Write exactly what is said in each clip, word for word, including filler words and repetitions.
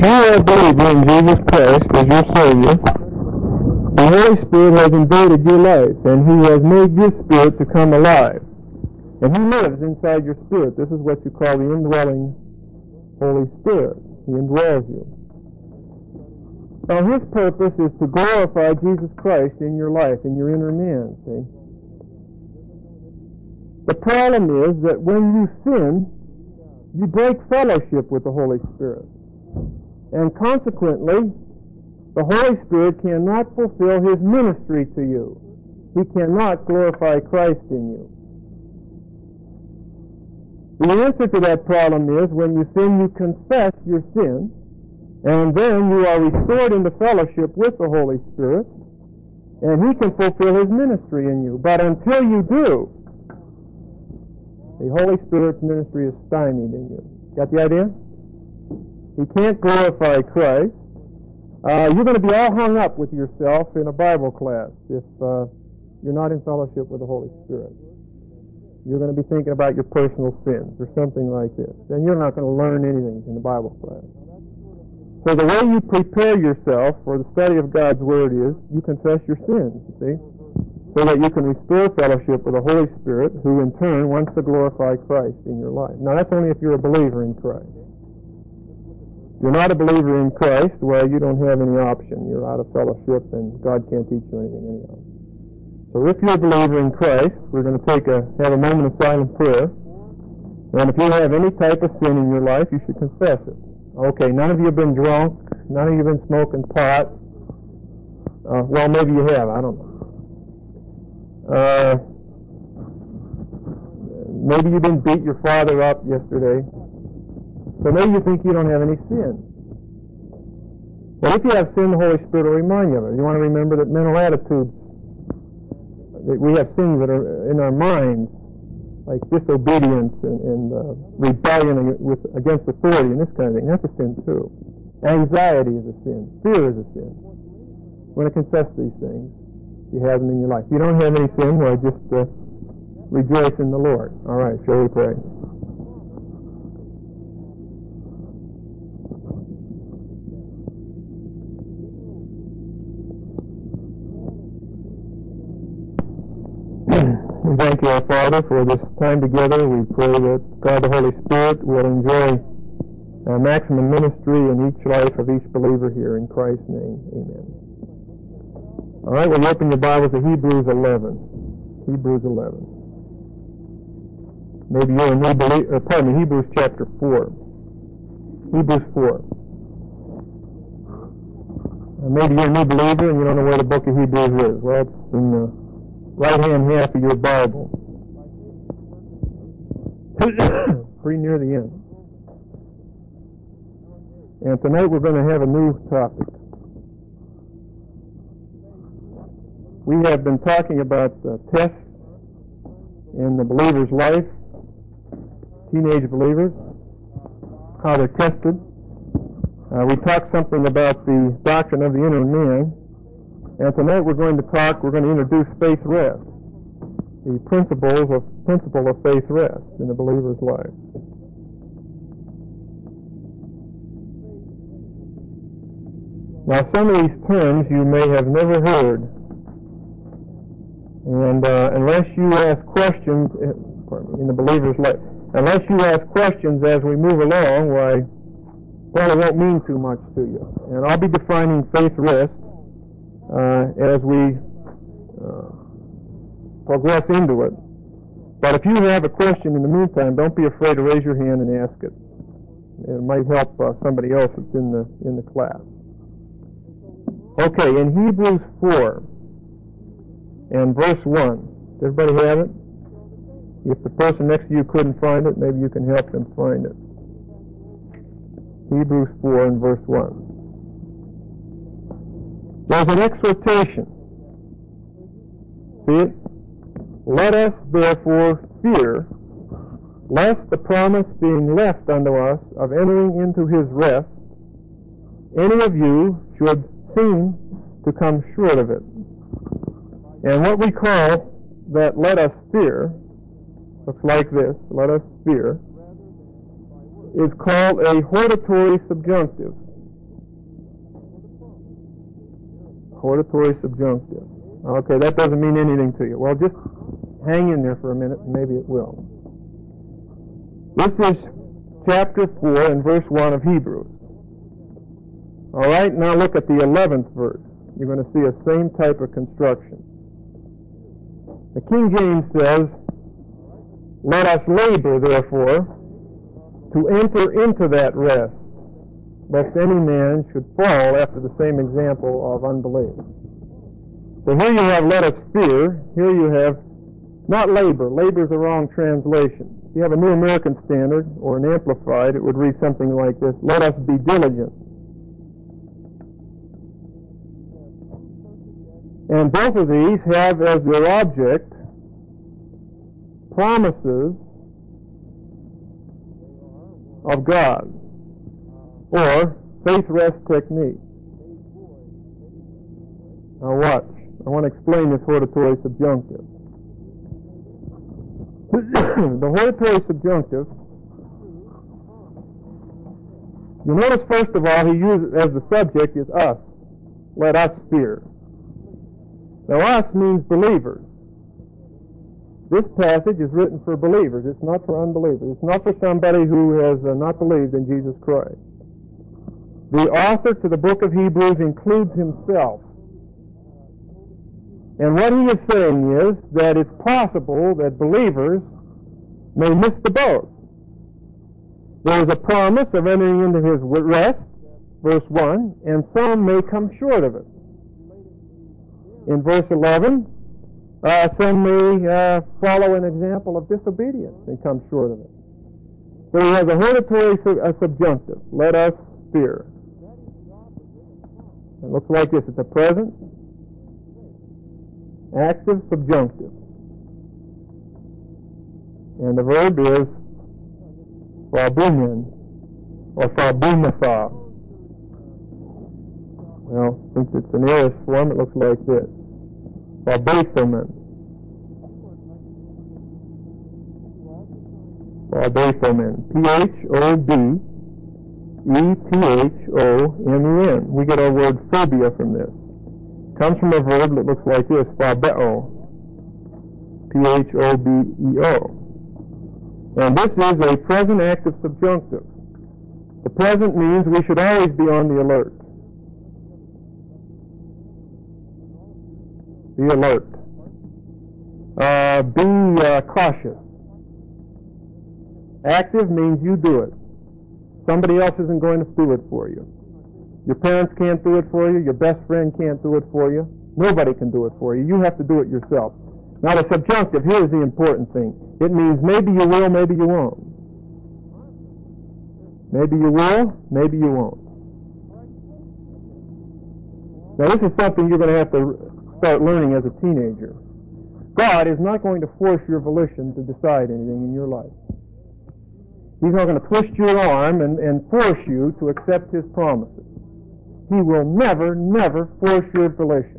you are a believer in Jesus Christ as your Savior, the Holy Spirit has invaded your life, and He has made your spirit to come alive. And He lives inside your spirit. This is what you call the indwelling Holy Spirit. He indwells you. Now, His purpose is to glorify Jesus Christ in your life, in your inner man, see? The problem is that when you sin, you break fellowship with the Holy Spirit. And consequently, the Holy Spirit cannot fulfill His ministry to you. He cannot glorify Christ in you. The answer to that problem is when you sin, you confess your sin, and then you are restored into fellowship with the Holy Spirit, and He can fulfill His ministry in you. But until you do, the Holy Spirit's ministry is stymied in you. Got the idea? He can't glorify Christ. Uh, you're going to be all hung up with yourself in a Bible class if uh, you're not in fellowship with the Holy Spirit. You're going to be thinking about your personal sins or something like this. And you're not going to learn anything in the Bible class. So the way you prepare yourself for the study of God's Word is you confess your sins, you see, so that you can restore fellowship with the Holy Spirit, who in turn wants to glorify Christ in your life. Now that's only if you're a believer in Christ. If you're not a believer in Christ, well, you don't have any option. You're out of fellowship and God can't teach you anything anyhow. So if you're a believer in Christ, we're going to take a have a moment of silent prayer. And if you have any type of sin in your life, you should confess it. Okay, none of you have been drunk. None of you have been smoking pot. Uh, well, maybe you have. I don't know. Uh, maybe you didn't beat your father up yesterday. So maybe you think you don't have any sin. Well, if you have sin, the Holy Spirit will remind you of it. You want to remember that mental attitudes, that we have things that are in our minds, like disobedience and, and uh, rebellion with, against authority and this kind of thing. That's a sin too. Anxiety is a sin. Fear is a sin. You want to confess these things. You have them in your life. If you don't have any sin, well, just uh, rejoice in the Lord. All right, shall we pray? We thank you, our Father, for this time together. We pray that God the Holy Spirit will enjoy uh, maximum ministry in each life of each believer here. In Christ's name, amen. All right, well, you open your Bibles to Hebrews eleven. Hebrews eleven. Maybe you're a new believer, pardon me, Hebrews chapter four. Hebrews four. Uh, maybe you're a new believer and you don't know where the book of Hebrews is. Well, it's in the right-hand half of your Bible. Pretty near the end. And tonight we're going to have a new topic. We have been talking about uh, tests in the believer's life, teenage believers, how they're tested. Uh, we talked something about the doctrine of the inner man. And tonight we're going to talk, we're going to introduce faith rest, the principles of, principle of faith rest in the believer's life. Now some of these terms you may have never heard, and uh, unless you ask questions, pardon me, in the believer's life, unless you ask questions as we move along, why, well, it won't mean too much to you. And I'll be defining faith rest Uh, as we uh, progress into it. But if you have a question in the meantime, don't be afraid to raise your hand and ask it. It might help uh, somebody else that's in the in the class. Okay, in Hebrews four and verse one, does everybody have it? If the person next to you couldn't find it, maybe you can help them find it. Hebrews four and verse one. There's an exhortation. See it? Let us therefore fear, lest the promise being left unto us of entering into His rest, any of you should seem to come short of it. And what we call that let us fear, looks like this, let us fear, is called a hortatory subjunctive. Hortatory subjunctive. Okay, that doesn't mean anything to you. Well, just hang in there for a minute and maybe it will. This is chapter four and verse one of Hebrews. All right, now look at the eleventh verse. You're going to see a same type of construction. The King James says, "Let us labor, therefore, to enter into that rest, lest any man should fall after the same example of unbelief." So here you have "let us fear." Here you have not labor. Labor is the wrong translation. If you have a New American Standard or an Amplified, it would read something like this: "Let us be diligent." And both of these have as their object promises of God, or faith rest technique. Now watch. I want to explain this hortatory subjunctive. The hortatory subjunctive, you notice first of all he uses as the subject is us. Let us fear. Now us means believers. This passage is written for believers. It's not for unbelievers. It's not for somebody who has uh, not believed in Jesus Christ. The author to the book of Hebrews includes himself. And what he is saying is that it's possible that believers may miss the boat. There is a promise of entering into his rest, verse one, and some may come short of it. In verse eleven, uh, some may uh, follow an example of disobedience and come short of it. So he has a hortatory su- a subjunctive. Let us fear. It looks like this. It's a present, active subjunctive. And the verb is fabumen, or fabumatha. Well, since it's an aorist form, it looks like this. Fabathomen. Fabathomen. P H O B E T H O M E N. We get our word phobia from this. It comes from a verb that looks like this. Phobeo. P H O B E O. And this is a present active subjunctive. The present means we should always be on the alert. Be alert. Uh, be uh, cautious. Active means you do it. Somebody else isn't going to do it for you. Your parents can't do it for you. Your best friend can't do it for you. Nobody can do it for you. You have to do it yourself. Now the subjunctive, here is the important thing. It means maybe you will, maybe you won't. Maybe you will, maybe you won't. Now this is something you're going to have to start learning as a teenager. God is not going to force your volition to decide anything in your life. He's not going to twist your arm and, and force you to accept His promises. He will never, never force your volition.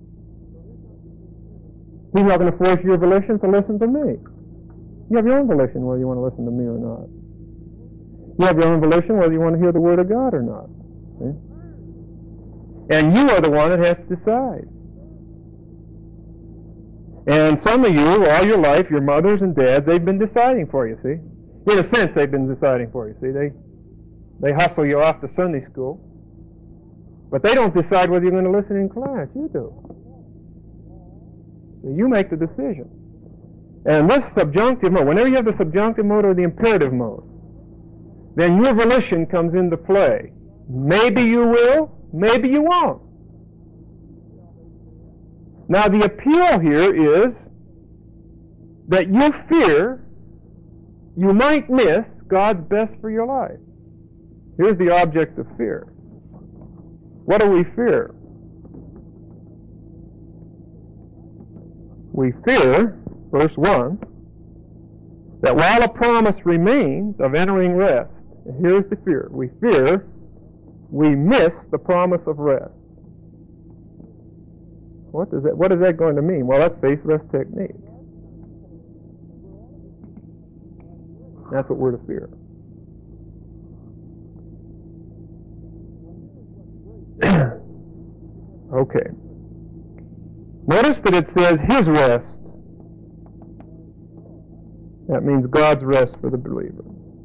He's not going to force your volition to listen to me. You have your own volition whether you want to listen to me or not. You have your own volition whether you want to hear the Word of God or not. See? And you are the one that has to decide. And some of you, all your life, your mothers and dads, they've been deciding for you, see? In a sense, they've been deciding for you, see? They, they hustle you off to Sunday school. But they don't decide whether you're going to listen in class. You do. So you make the decision. And this subjunctive mode, whenever you have the subjunctive mode or the imperative mode, then your volition comes into play. Maybe you will, maybe you won't. Now the appeal here is that you fear you might miss God's best for your life. Here's the object of fear. What do we fear? We fear, verse one, that while a promise remains of entering rest, and here's the fear, we fear we miss the promise of rest. What does that, what is that going to mean? Well, that's faith rest technique. That's what we're to fear. Okay. Notice that it says His rest. That means God's rest for the believer.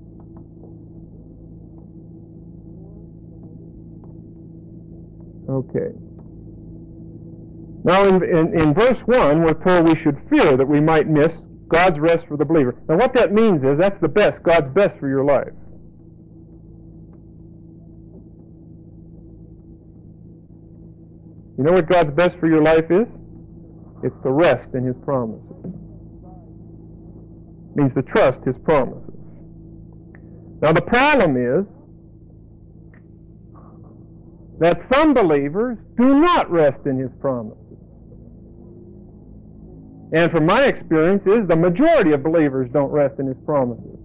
Okay. Now in, in, in verse one, we're told we should fear that we might miss God's rest for the believer. Now what that means is that's the best, God's best for your life. You know what God's best for your life is? It's to rest in His promises. It means to trust His promises. Now the problem is that some believers do not rest in His promises. And from my experience is the majority of believers don't rest in His promises.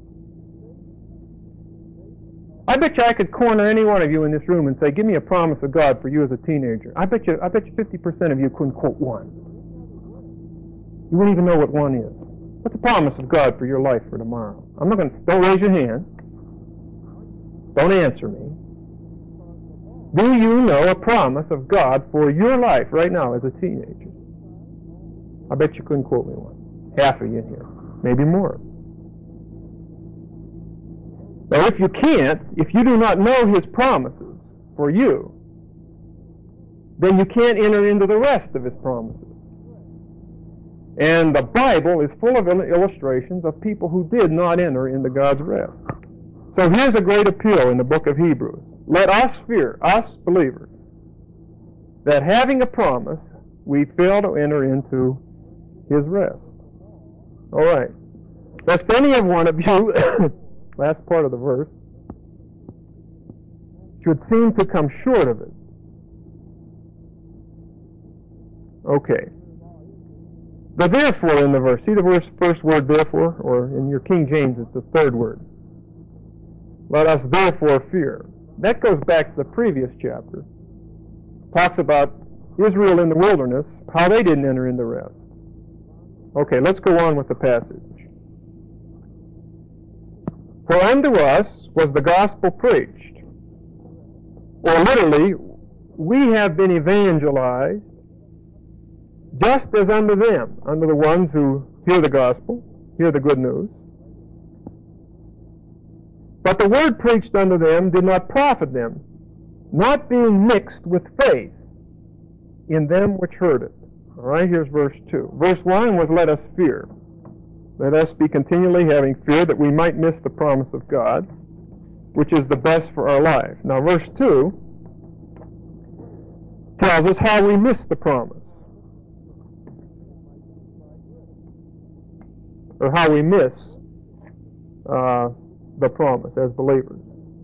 I bet you I could corner any one of you in this room and say, give me a promise of God for you as a teenager. I bet you I bet you fifty percent of you couldn't quote one. You wouldn't even know what one is. What's the promise of God for your life for tomorrow? I'm not going to, don't raise your hand. Don't answer me. Do you know a promise of God for your life right now as a teenager? I bet you couldn't quote me one. Half of you in here. Maybe more. Now if you can't, if you do not know His promises for you, then you can't enter into the rest of His promises. And the Bible is full of illustrations of people who did not enter into God's rest. So here's a great appeal in the book of Hebrews. Let us fear, us believers, that having a promise, we fail to enter into His rest. All right. Lest any of one of you, last part of the verse, should seem to come short of it. Okay. The therefore in the verse. See the verse, first word therefore? Or in your King James it's the third word. Let us therefore fear. That goes back to the previous chapter. Talks about Israel in the wilderness, how they didn't enter into rest. Okay, let's go on with the passage. For unto us was the gospel preached. Or literally, we have been evangelized just as unto them, unto the ones who hear the gospel, hear the good news. But the word preached unto them did not profit them, not being mixed with faith in them which heard it. All right, here's verse two. Verse one was, let us fear. Let us be continually having fear that we might miss the promise of God, which is the best for our life. Now, verse two tells us how we miss the promise, or how we miss uh, the promise as believers.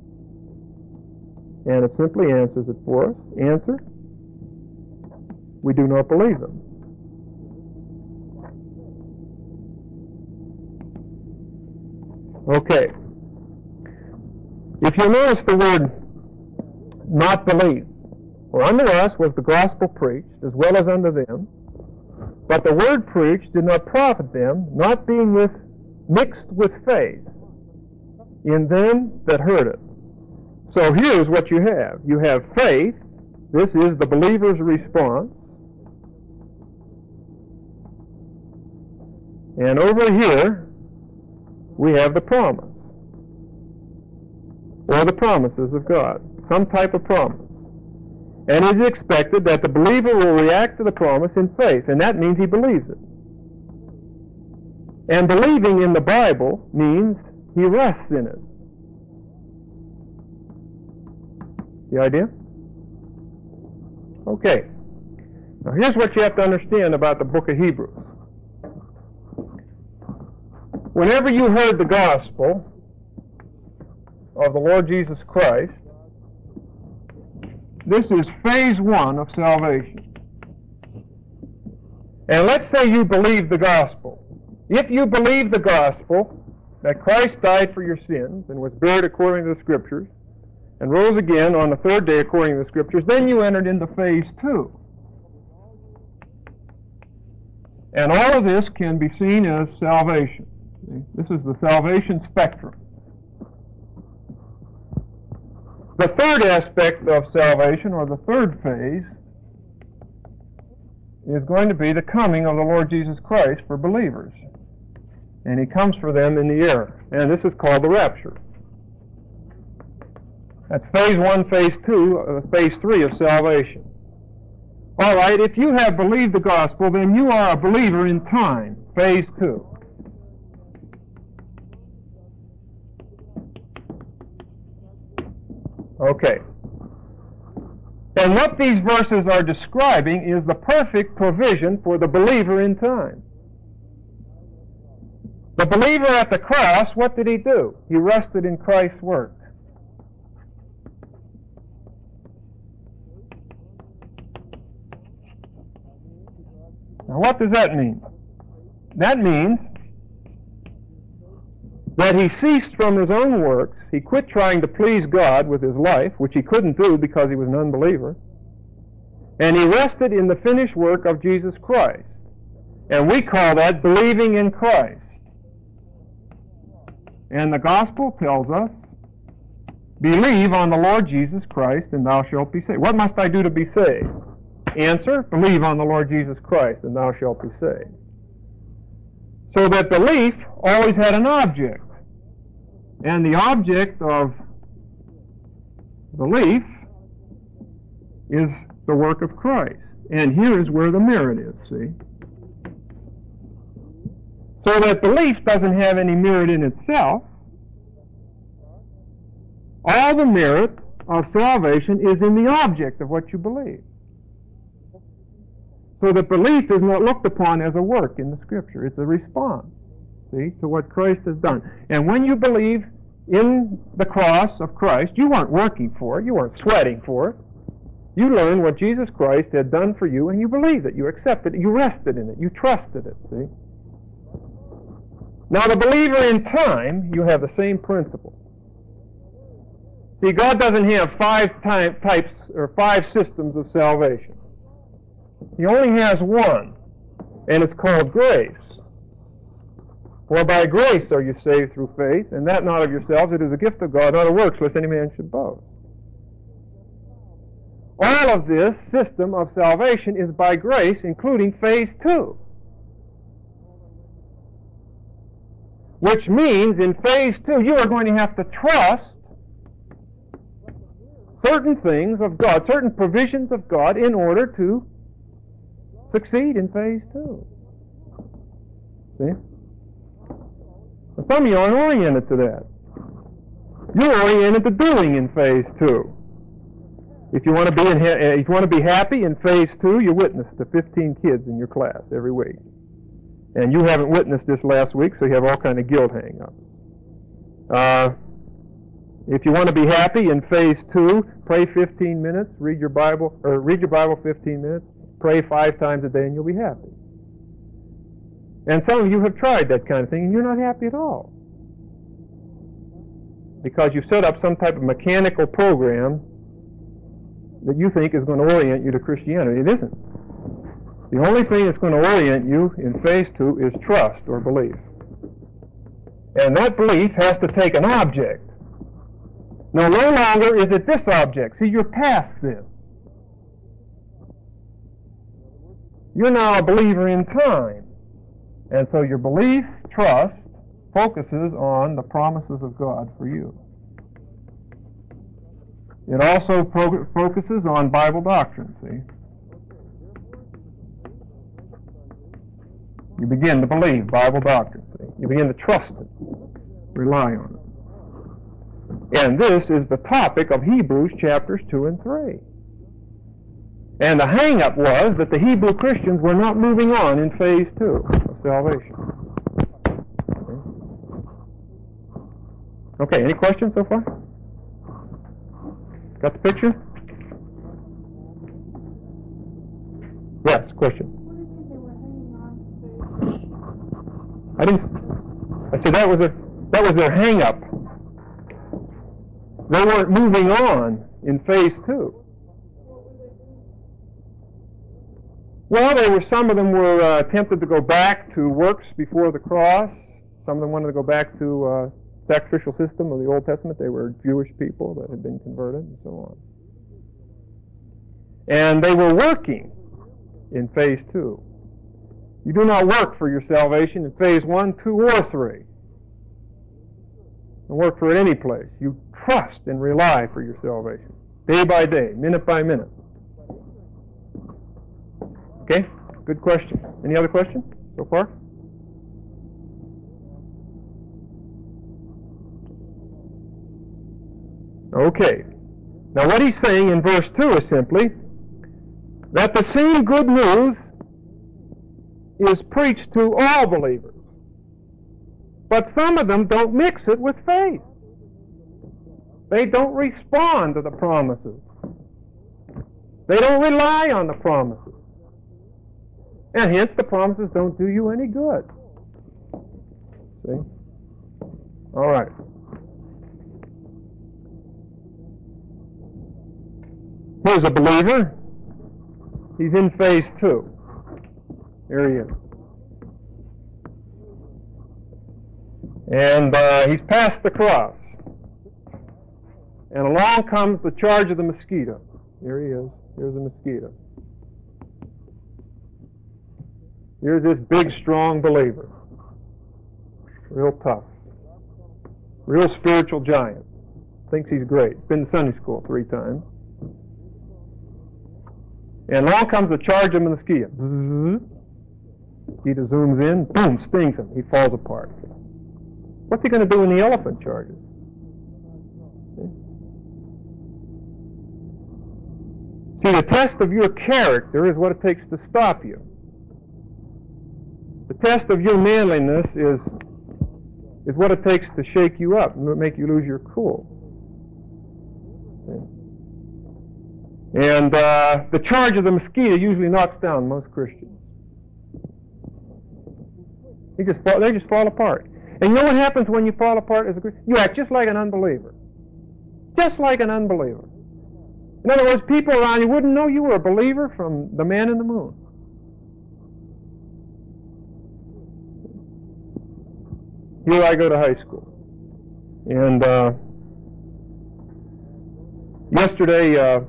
And it simply answers it for us. Answer: we do not believe them. Okay. If you notice the word not believe, for unto us was the gospel preached, as well as unto them, but the word preached did not profit them, not being with, mixed with faith in them that heard it. So here's what you have. You have faith. This is the believer's response. And over here, we have the promise, or the promises of God, some type of promise. And it is expected that the believer will react to the promise in faith, and that means he believes it. And believing in the Bible means he rests in it. The idea? Okay. Now here's what you have to understand about the book of Hebrews. Whenever you heard the gospel of the Lord Jesus Christ, this is phase one of salvation. And let's say you believe the gospel. If you believe the gospel, that Christ died for your sins and was buried according to the Scriptures, and rose again on the third day according to the Scriptures, then you entered into phase two. And all of this can be seen as salvation. This is the salvation spectrum. The third aspect of salvation, or the third phase, is going to be the coming of the Lord Jesus Christ for believers. And He comes for them in the air. And this is called the rapture. That's phase one, phase two, uh, phase three of salvation. All right, if you have believed the gospel, then you are a believer in time, phase two. Okay. And what these verses are describing is the perfect provision for the believer in time. The believer at the cross, what did he do? He rested in Christ's work. Now what does that mean? That means that he ceased from his own works, he quit trying to please God with his life, which he couldn't do because he was an unbeliever, and he rested in the finished work of Jesus Christ. And we call that believing in Christ. And the gospel tells us, believe on the Lord Jesus Christ and thou shalt be saved. What must I do to be saved? Answer, believe on the Lord Jesus Christ and thou shalt be saved. So that belief always had an object. And the object of belief is the work of Christ. And here is where the merit is, see? So that belief doesn't have any merit in itself. All the merit of salvation is in the object of what you believe. So that belief is not looked upon as a work in the Scripture. It's a response, see, to what Christ has done. And when you believe in the cross of Christ, you weren't working for it. You weren't sweating for it. You learned what Jesus Christ had done for you, and you believed it. You accepted it. You rested in it. You trusted it, see. Now, the believer in time, you have the same principle. See, God doesn't have five ty- types or five systems of salvation. He only has one, and it's called grace. For by grace are you saved through faith, and that not of yourselves, it is a gift of God, not of works, lest any man should boast. All of this system of salvation is by grace, including phase two. Which means in phase two, you are going to have to trust certain things of God, certain provisions of God, in order to succeed in phase two. See? Some of you aren't oriented to that. You're oriented to doing in phase two. If you want to be in, if you want to be happy in phase two, you witness to fifteen kids in your class every week. And you haven't witnessed this last week, so you have all kind of guilt hang-ups. Uh, if you want to be happy in phase two, pray fifteen minutes, read your Bible, or read your Bible fifteen minutes, pray five times a day, and you'll be happy. And some of you have tried that kind of thing, and you're not happy at all. Because you've set up some type of mechanical program that you think is going to orient you to Christianity. It isn't. The only thing that's going to orient you in phase two is trust or belief. And that belief has to take an object. Now, no longer is it this object. See, you're past this. You're now a believer in time. And so your belief, trust, focuses on the promises of God for you. It also pro- focuses on Bible doctrine, see? You begin to believe Bible doctrine, see? You begin to trust it, rely on it. And this is the topic of Hebrews chapters two and three. And the hang-up was that the Hebrew Christians were not moving on in phase two of salvation. Okay, any questions so far? Got the picture? Yes, question. I didn't. I said that was a that was their hang-up. They weren't moving on in phase two. Well, they were. Some of them were uh, tempted to go back to works before the cross. Some of them wanted to go back to uh, sacrificial system of the Old Testament. They were Jewish people that had been converted and so on. And they were working in phase two. You do not work for your salvation in phase one, two, or three. You work for it any place. You trust and rely for your salvation, day by day, minute by minute. Okay? Good question. Any other questions so far? Okay. Now what he's saying in verse two is simply that the same good news is preached to all believers. But some of them don't mix it with faith. They don't respond to the promises. They don't rely on the promises. And hence the promises don't do you any good. See? All right. Here's a believer. He's in phase two. Here he is. And uh, he's passed the cross. And along comes the charge of the mosquito. Here he is. Here's the mosquito. Here's this big, strong believer. Real tough. Real spiritual giant. Thinks he's great. Been to Sunday school three times. And along comes the charge of the mosquito. Mosquito zooms in, boom, stings him. He falls apart. What's he going to do when the elephant charges? See, the test of your character is what it takes to stop you. The test of your manliness is, is what it takes to shake you up and make you lose your cool. And uh, the charge of the mosquito usually knocks down most Christians. They just fall, they just fall apart. And you know what happens when you fall apart as a Christian? You act just like an unbeliever. Just like an unbeliever. In other words, people around you wouldn't know you were a believer from the man in the moon. Here I go to high school. And uh, yesterday uh,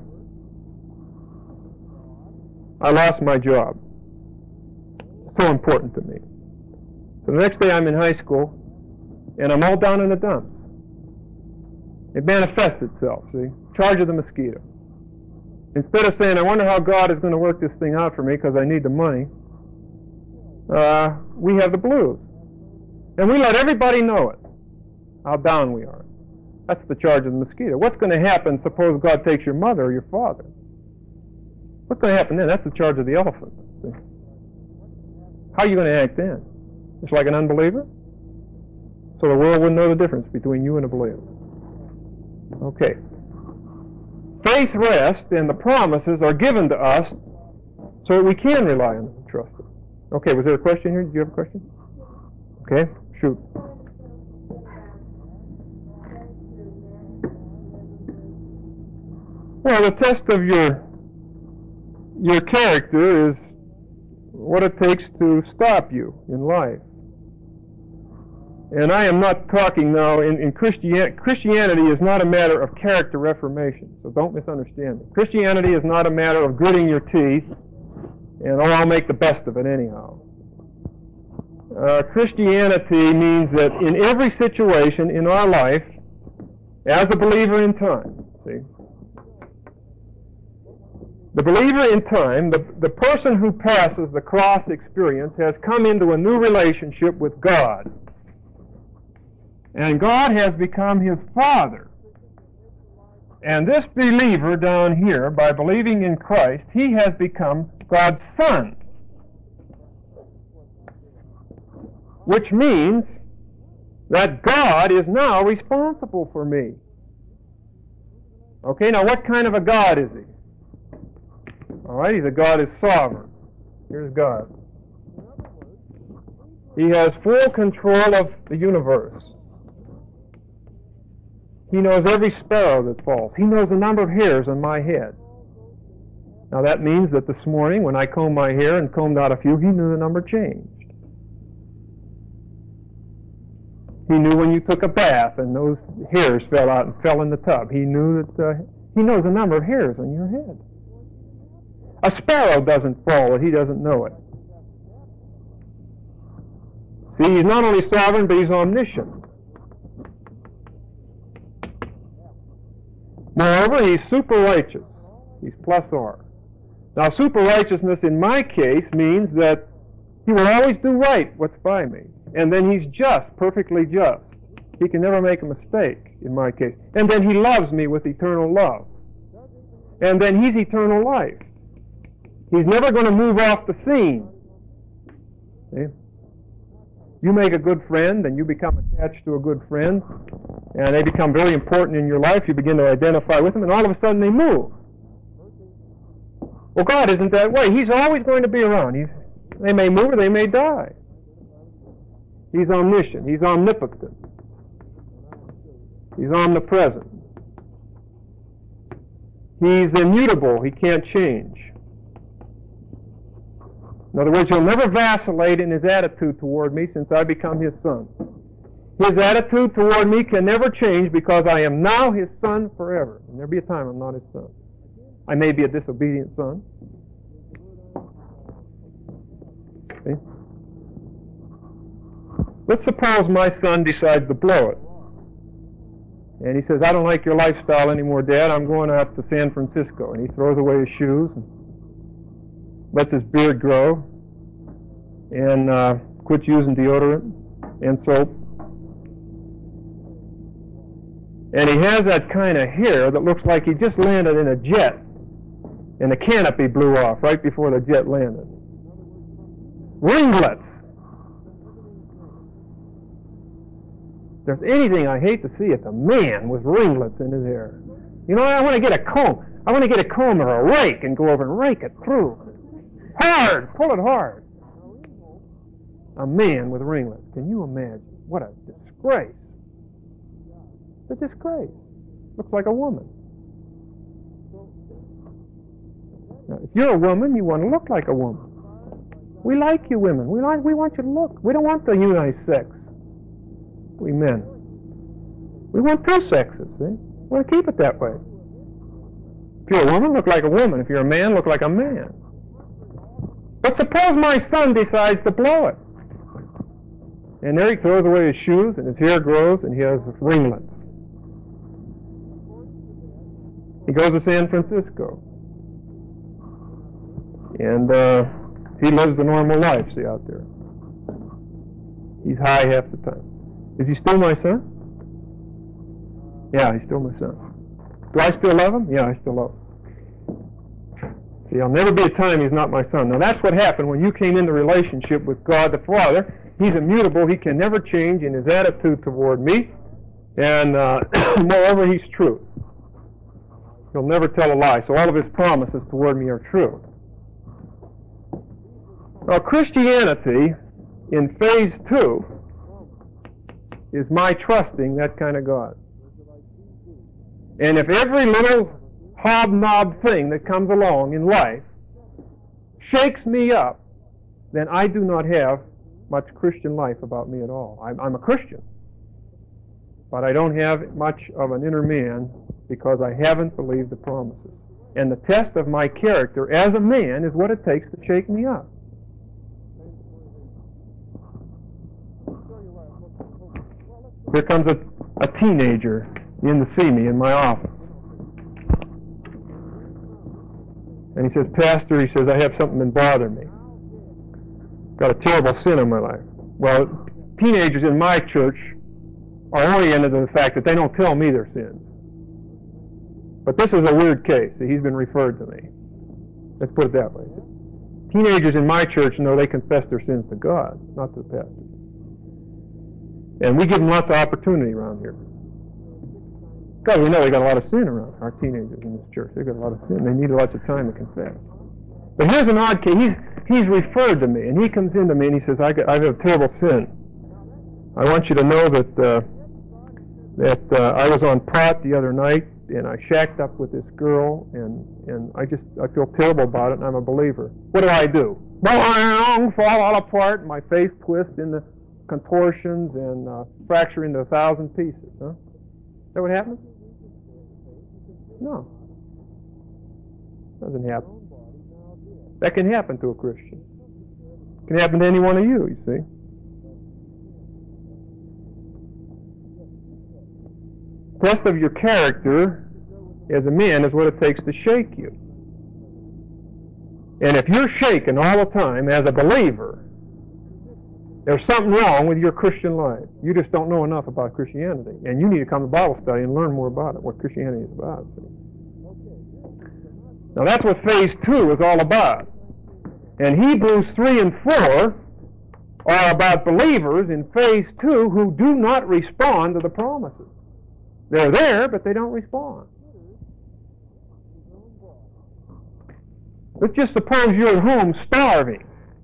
I lost my job. So important to me. So the next day I'm in high school, and I'm all down in the dumps. It manifests itself, see? Charge of the mosquito. Instead of saying, I wonder how God is going to work this thing out for me because I need the money, uh, we have the blues. And we let everybody know it, how down we are. That's the charge of the mosquito. What's going to happen, suppose God takes your mother or your father? What's going to happen then? That's the charge of the elephant. See? How are you going to act then? Just like an unbeliever? So the world wouldn't know the difference between you and a believer. Okay. Faith rest and the promises are given to us so that we can rely on them and trust them. Okay, was there a question here? Did you have a question? Okay, shoot. Well, the test of your your character is what it takes to stop you in life. And I am not talking now, in, in Christianity, Christianity is not a matter of character reformation, so don't misunderstand me. Christianity is not a matter of gritting your teeth and, oh, I'll make the best of it anyhow. Uh, Christianity means that in every situation in our life, as a believer in time, see, the believer in time, the, the person who passes the cross experience has come into a new relationship with God. And God has become his Father. And this believer down here, by believing in Christ, he has become God's Son. Which means that God is now responsible for me. Okay, now what kind of a God is he? All right, he's a God who's sovereign. Here's God. He has full control of the universe. He knows every sparrow that falls. He knows the number of hairs on my head. Now that means that this morning when I combed my hair and combed out a few, he knew the number changed. He knew when you took a bath and those hairs fell out and fell in the tub. He knew that uh, he knows the number of hairs on your head. A sparrow doesn't fall that he doesn't know it. See, he's not only sovereign, but he's omniscient. Moreover, he's super righteous. He's plus R. Now, super righteousness in my case means that he will always do right what's by me. And then he's just, perfectly just. He can never make a mistake in my case. And then he loves me with eternal love. And then he's eternal life. He's never going to move off the scene. See? You make a good friend, and you become attached to a good friend, and they become very important in your life. You begin to identify with them, and all of a sudden they move. Well, God isn't that way. He's always going to be around. He's, they may move or they may die. He's omniscient. He's omnipotent. He's omnipresent. He's immutable. He can't change. In other words, he'll never vacillate in his attitude toward me since I become his son. His attitude toward me can never change because I am now his son forever. And there'll be a time I'm not his son. I may be a disobedient son. See? Let's suppose my son decides to blow it. And he says, I don't like your lifestyle anymore, Dad. I'm going out to San Francisco. And he throws away his shoes and lets his beard grow and uh, quits using deodorant and soap. And he has that kind of hair that looks like he just landed in a jet and the canopy blew off right before the jet landed. Ringlets. If there's anything I hate to see, it's a man with ringlets in his hair. You know, I want to get a comb. I want to get a comb or a rake and go over and rake it through. Hard! Pull it hard. A man with ringlets. Can you imagine? What a disgrace. It's a disgrace. Looks like a woman. Now, if you're a woman, you want to look like a woman. We like you women. We like. We want you to look. We don't want the unisex. We men. We want two sexes, see? We want to keep it that way. If you're a woman, look like a woman. If you're a man, look like a man. But suppose my son decides to blow it. And there he throws away his shoes, and his hair grows, and he has ringlets. He goes to San Francisco. And uh, he lives the normal life, see, out there. He's high half the time. Is he still my son? Yeah, he's still my son. Do I still love him? Yeah, I still love him. See, there'll never be a time he's not my son. Now, that's what happened when you came into relationship with God the Father. He's immutable. He can never change in his attitude toward me. And, uh, moreover, he's true. He'll never tell a lie. So all of his promises toward me are true. Now, Christianity, in phase two, is my trusting that kind of God. And if every little hobnob thing that comes along in life shakes me up, then I do not have much Christian life about me at all. I'm, I'm a Christian, but I don't have much of an inner man because I haven't believed the promises. And the test of my character as a man is what it takes to shake me up. Here comes a, a teenager in to see me in my office. And he says, Pastor, he says, I have something been bothering me. Got a terrible sin in my life. Well, teenagers in my church are oriented to the fact that they don't tell me their sins. But this is a weird case. He's been referred to me. Let's put it that way. Teenagers in my church know they confess their sins to God, not to the pastor. And we give them lots of opportunity around here. Because we know they got a lot of sin around, our teenagers in this church. They've got a lot of sin. They need lots of time to confess. But here's an odd case. He's, he's referred to me, and he comes into me and he says, I, got, I have a terrible sin. I want you to know that uh, that uh, I was on pot the other night, and I shacked up with this girl, and, and I just I feel terrible about it, and I'm a believer. What do I do? Fall all apart, my face twists in the contortions and uh, fracture into a thousand pieces. Huh? Is that what happens? No. Doesn't happen. That can happen to a Christian. It can happen to any one of you, you see. Test of your character as a man is what it takes to shake you. And if you're shaken all the time as a believer, there's something wrong with your Christian life. You just don't know enough about Christianity. And you need to come to Bible study and learn more about it, what Christianity is about. Now that's what phase two is all about. And Hebrews three and four are about believers in phase two who do not respond to the promises. They're there, but they don't respond. Let's just suppose you're at home starving.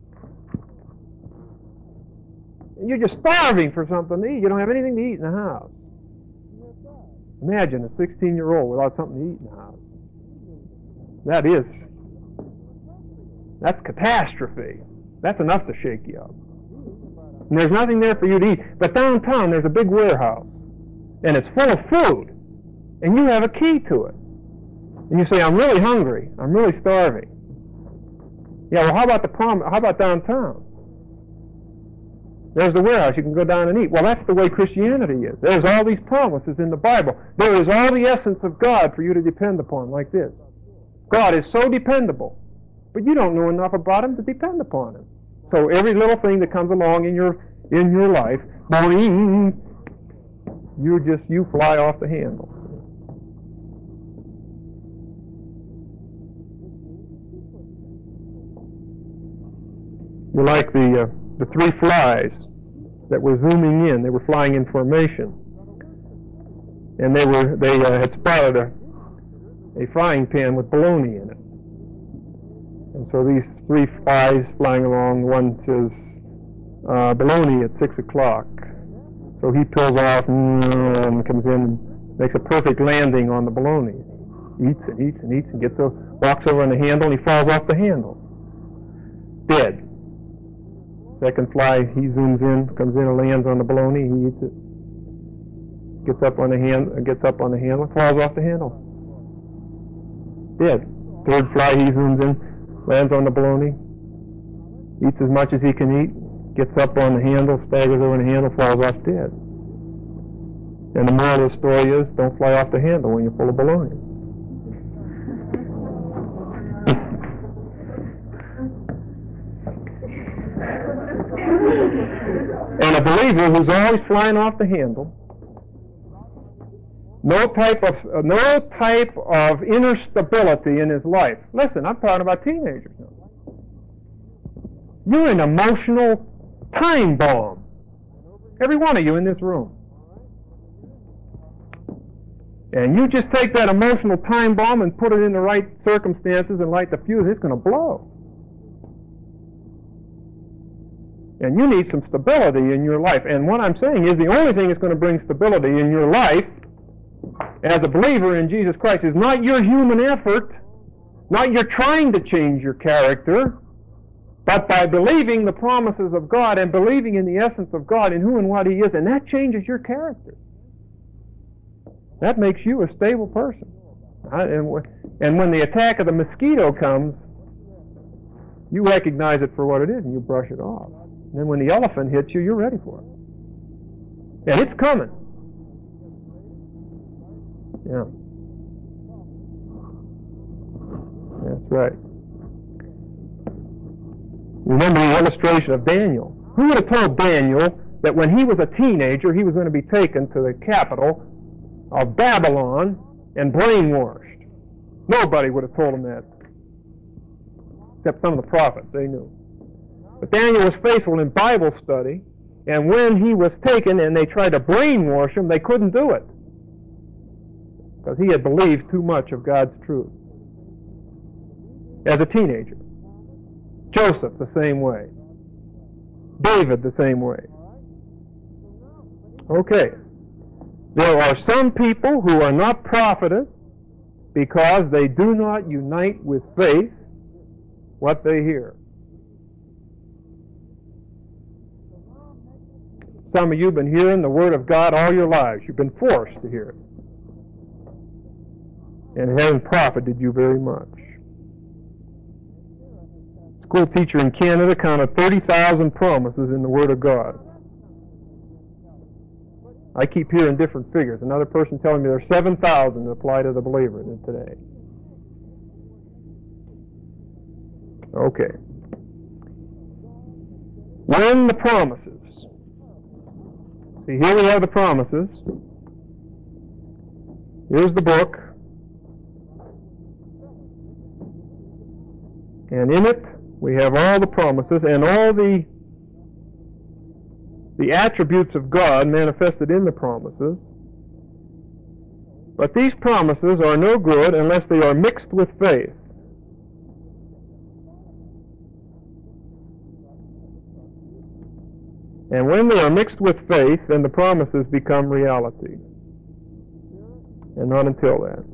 You're just starving for something to eat. You don't have anything to eat in the house. Imagine a sixteen-year-old without something to eat in the house. That is, that's catastrophe. That's enough to shake you up. And there's nothing there for you to eat. But downtown there's a big warehouse, and it's full of food, and you have a key to it. And you say, I'm really hungry. I'm really starving. Yeah, well, how about the prom- how about downtown? There's the warehouse. You can go down and eat. Well, that's the way Christianity is. There's all these promises in the Bible. There is all the essence of God for you to depend upon, like this. God is so dependable, but you don't know enough about Him to depend upon Him. So every little thing that comes along in your in your life, boing, you just you fly off the handle. You're like the uh, the three flies that were zooming in. They were flying in formation, and they were they uh, had spotted a a frying pan with bologna in it. And so these three flies flying along, one says, uh, bologna at six o'clock. So he peels off and comes in and makes a perfect landing on the bologna. Eats and eats and eats and gets over, walks over on the handle and he falls off the handle. Dead. Second fly, he zooms in, comes in and lands on the bologna, he eats it. Gets up on the hand, gets up on the handle, falls off the handle. Dead. Third fly, he zooms in, lands on the bologna, eats as much as he can eat, gets up on the handle, staggers over the handle, falls off dead. And the moral of the story is, don't fly off the handle when you're full of bologna. And a believer who's always flying off the handle, No type of uh, no type of inner stability in his life. Listen, I'm talking about teenagers now. You're an emotional time bomb. Every one of you in this room. And you just take that emotional time bomb and put it in the right circumstances and light the fuse, it's going to blow. And you need some stability in your life. And what I'm saying is the only thing that's going to bring stability in your life as a believer in Jesus Christ is not your human effort, not your trying to change your character, but by believing the promises of God and believing in the essence of God and who and what He is, and that changes your character. That makes you a stable person. And when the attack of the mosquito comes, you recognize it for what it is and you brush it off. And then when the elephant hits you, you're ready for it. And it's coming. Yeah. That's right. Remember the illustration of Daniel. Who would have told Daniel that when he was a teenager, he was going to be taken to the capital of Babylon and brainwashed? Nobody would have told him that. Except some of the prophets, they knew. But Daniel was faithful in Bible study, and when he was taken and they tried to brainwash him, they couldn't do it. Because he had believed too much of God's truth. As a teenager. Joseph, the same way. David, the same way. Okay. There are some people who are not profited because they do not unite with faith what they hear. Some of you have been hearing the Word of God all your lives. You've been forced to hear it. And it hasn't profited you very much. school teacher in Canada counted thirty thousand promises in the Word of God. I keep hearing different figures. Another person telling me there's seven thousand that apply to the believer today. Okay. When the promises. See, here we have the promises. Here's the book. And in it, we have all the promises and all the the attributes of God manifested in the promises. But these promises are no good unless they are mixed with faith. And when they are mixed with faith, then the promises become reality. And not until then.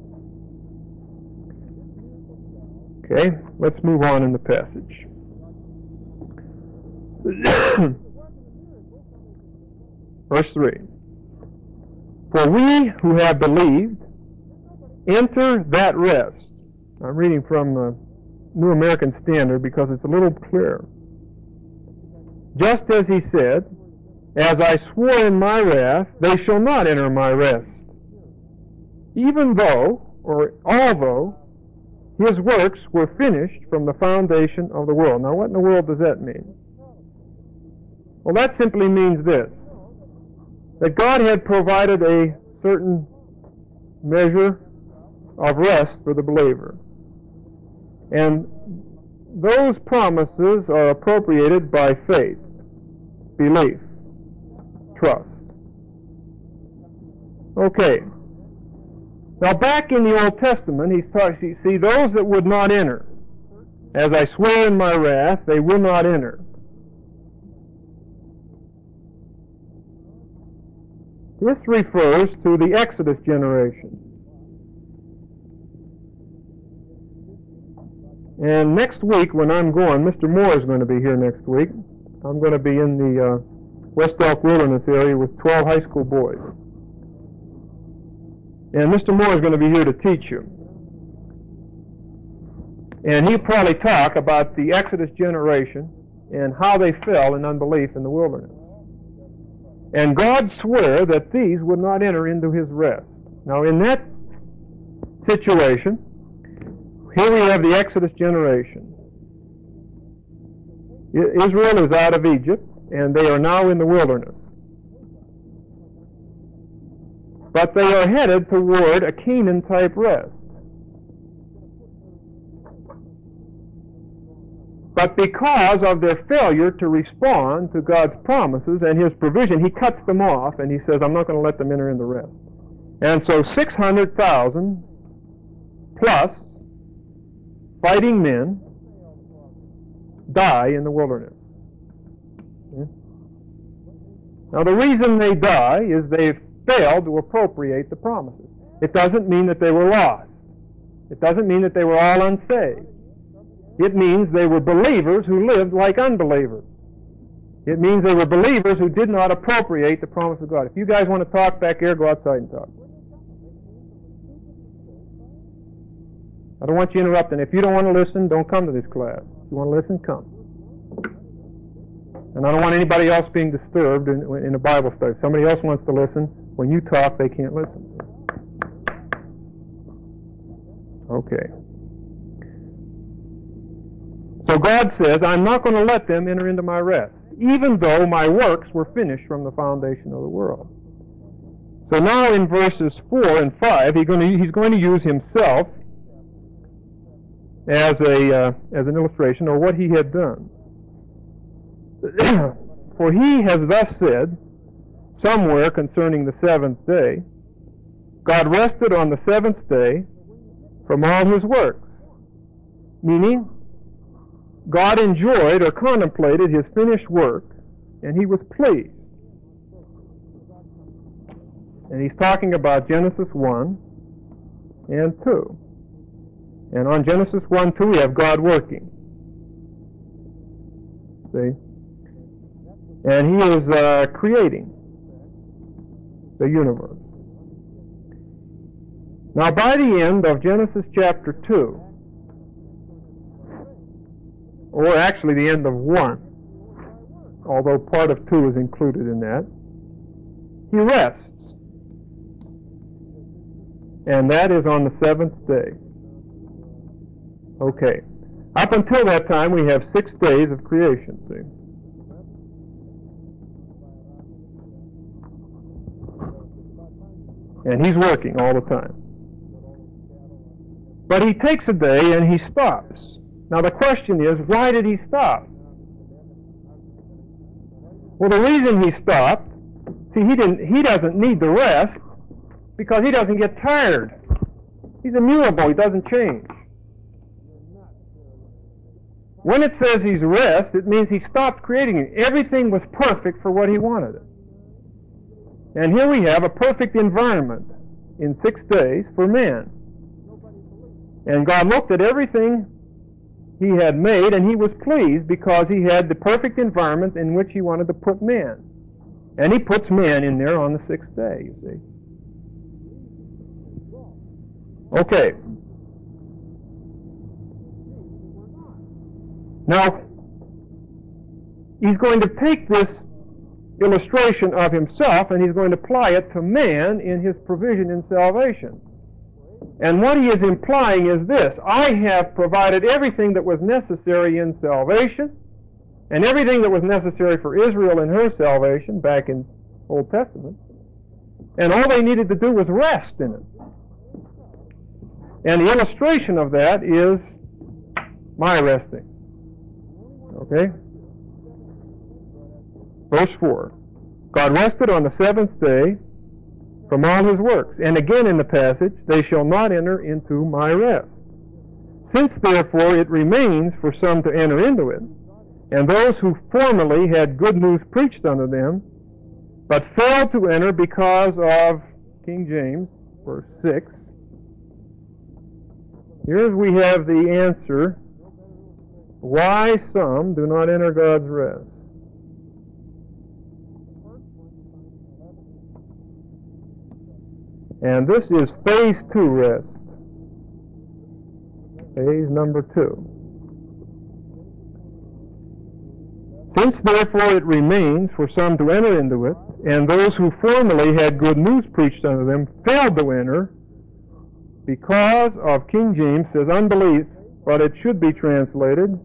Okay, let's move on in the passage. Verse three. For we who have believed enter that rest. I'm reading from the New American Standard because it's a little clearer. Just as he said, as I swore in my wrath, they shall not enter my rest. Even though, or although, his works were finished from the foundation of the world. Now what in the world does that mean? Well, that simply means this. That God had provided a certain measure of rest for the believer. And those promises are appropriated by faith, belief, trust. Okay. Now back in the Old Testament, he's talking, see, those that would not enter, as I swear in my wrath, they will not enter. This refers to the Exodus generation. And next week when I'm going, Mister Moore is going to be here next week. I'm going to be in the uh, West Elk Wilderness area with twelve high school boys. And Mister Moore is going to be here to teach you. And he'll probably talk about the Exodus generation and how they fell in unbelief in the wilderness. And God swore that these would not enter into His rest. Now in that situation, here we have the Exodus generation. Israel is out of Egypt, and they are now in the wilderness. But they are headed toward a Canaan-type rest. But because of their failure to respond to God's promises and His provision, He cuts them off, and He says, I'm not going to let them enter into rest. And so six hundred thousand plus fighting men die in the wilderness. Now the reason they die is they failed to appropriate the promises. It doesn't mean that they were lost. It doesn't mean that they were all unsaved. It means they were believers who lived like unbelievers. It means they were believers who did not appropriate the promise of God. If you guys want to talk back here, go outside and talk. I don't want you interrupting. If you don't want to listen, don't come to this class. If you want to listen, come. And I don't want anybody else being disturbed in, in a Bible study. If somebody else wants to listen, when you talk, they can't listen. Okay. So God says, I'm not going to let them enter into my rest, even though my works were finished from the foundation of the world. So now in verses four and five, he's going to, he's going to use himself as a uh, as an illustration of what he had done. For he has thus said, somewhere concerning the seventh day, God rested on the seventh day from all His works. Meaning, God enjoyed or contemplated His finished work, and He was pleased. And he's talking about Genesis one and two. And on Genesis one, two, we have God working. See? And He is uh, creating the universe. Now, by the end of Genesis chapter two, or actually the end of one, although part of two is included in that. He rests. And that is on the seventh day. Okay. Up until that time, we have six days of creation, see? And he's working all the time. But he takes a day and he stops. Now the question is, why did he stop? Well, the reason he stopped, see, he didn't he doesn't need the rest because he doesn't get tired. He's immutable, he doesn't change. When it says he's rest, it means he stopped creating it. Everything was perfect for what he wanted it. And here we have a perfect environment in six days for man. And God looked at everything he had made, and he was pleased because he had the perfect environment in which he wanted to put man. And he puts man in there on the sixth day, you see. Okay. Now, he's going to take this illustration of himself and he's going to apply it to man in his provision in salvation. And what he is implying is this: I have provided everything that was necessary in salvation, and everything that was necessary for Israel in her salvation back in Old Testament, and all they needed to do was rest in it. And the illustration of that is my resting. Okay? Verse four. God rested on the seventh day from all his works. And again in the passage, they shall not enter into my rest. Since therefore it remains for some to enter into it, and those who formerly had good news preached unto them, but failed to enter because of, King James, verse six, here we have the answer, why some do not enter God's rest. And this is phase two rest. Phase number two. Since therefore it remains for some to enter into it, and those who formerly had good news preached unto them failed to enter, because of, King James says unbelief, but it should be translated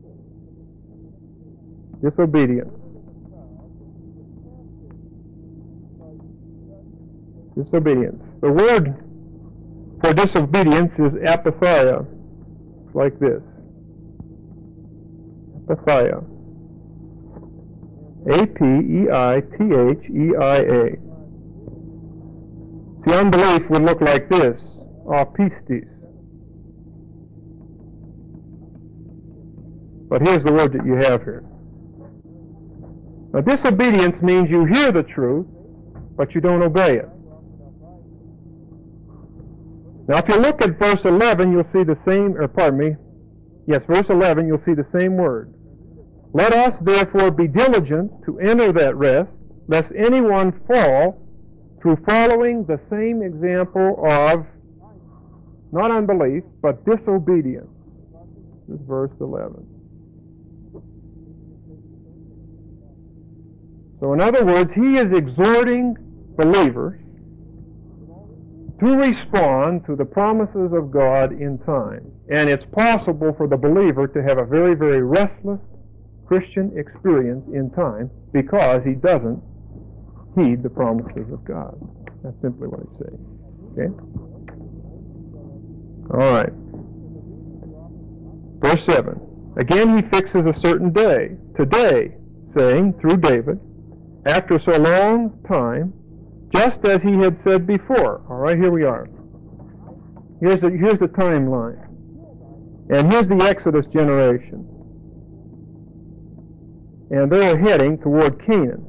disobedience. Disobedience. The word for disobedience is apatheia. It's like this. Apatheia. A P E I T H E I A. See, unbelief would look like this. Apistis. But here's the word that you have here. Now, disobedience means you hear the truth, but you don't obey it. Now, if you look at verse eleven, you'll see the same, or pardon me, yes, verse eleven, you'll see the same word. Let us therefore be diligent to enter that rest, lest anyone fall through following the same example of, not unbelief, but disobedience. This is verse eleven. So in other words, he is exhorting believers to respond to the promises of God in time. And it's possible for the believer to have a very, very restless Christian experience in time because he doesn't heed the promises of God. That's simply what he's saying. Okay? All right. Verse seven. Again he fixes a certain day, today, saying, through David, after so long time, just as he had said before. All right, here we are. Here's the, here's the timeline. And here's the Exodus generation. And they're heading toward Canaan.